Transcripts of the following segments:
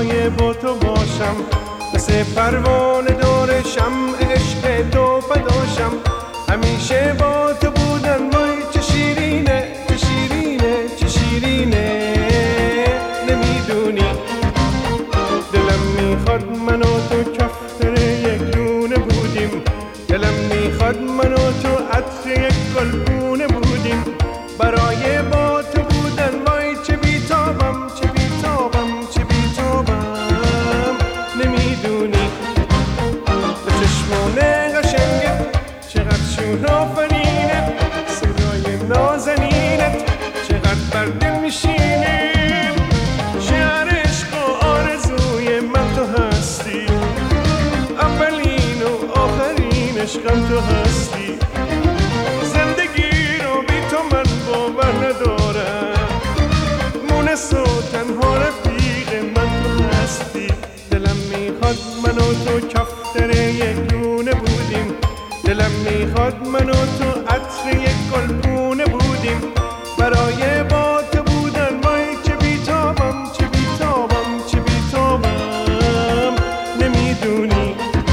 سایه با تو باشم، مثل پروانه دور شمع عشق تو فداشم. همیشه با تو بودن وای چه شیرینه، چه شیرینه، چه شیرینه. نمیدونی دلم میخواد من و تو کفتر یک دونه بودیم، دلم میخواد من و تو عطر یک گلگونه بودیم. برای با تو بودن وای چه بیتابم، چه بیتابم، چه بیتابم. نمیدونی به چشمونه قشنگت چقدر شور آفرینت، صدای نازنینت چقدر بر دل میشینه. شعر عشق و آرزوی من تو هستی، اولین و آخرین عشقم تو هستی. زندگی رو بی تو من باور ندارم، مونس و تنها رفیق من تو هستی. دلم میخواد من و تو کفتر یک دونه بودیم، دلم میخواد من و تو عطر یک گلگونه بودیم. برای با تو بودن وای چه بیتابم، چه بیتابم، چه بیتابم. نمیدونی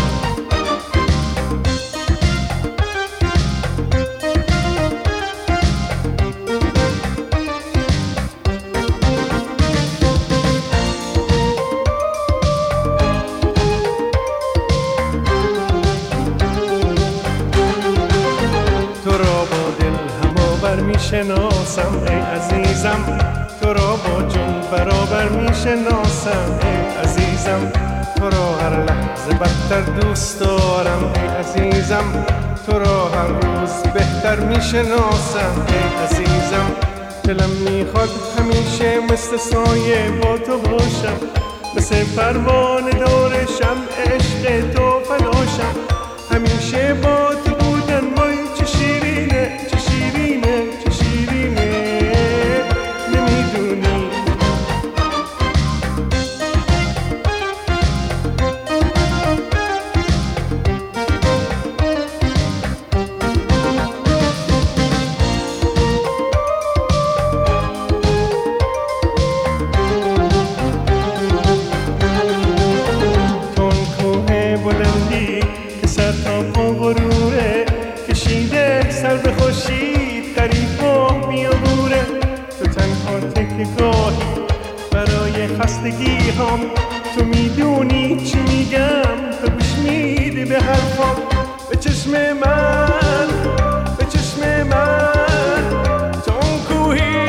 میشناسم ای عزیزم، تو را با جون برابر میشناسم ای عزیزم. تو را هر لحظه بدتر دوست دارم ای عزیزم، تو را هر روز بهتر میشناسم ای عزیزم. دلم میخواد همیشه مثل سایه با تو باشم، مثل پروانه دور شمع عشق تو فداشم. همیشه با تو بودن وای چه شیرینه، چه شیرینه، چه شیرینه. نمیدونی تون کوه بلندی که سر تا پا غروره، کشیده سر به خورشید قریب و میاموره. تو تنها تکگاهی برای خستگی هم، تو میدونی چی میگم، تو گوش میدی به حرفام. به چشم من، به چشم من تو اون کوهی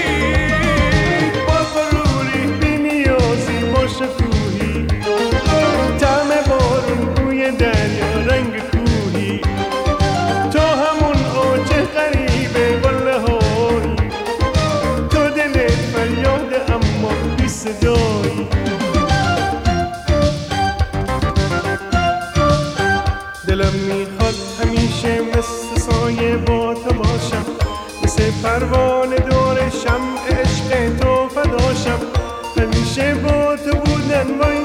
با غروری بی نیازی با شکوهی، طعم بارون روی دریا رنگ کوهی. تو همون اوج غریبه قله هایی، تو دلت فریاده اما بی صدایی. دلم میخواد همیشه مثل سایه با تو باشم، مثل پروانه دور شمع عشق تو فداشم. همیشه با تو بودن وای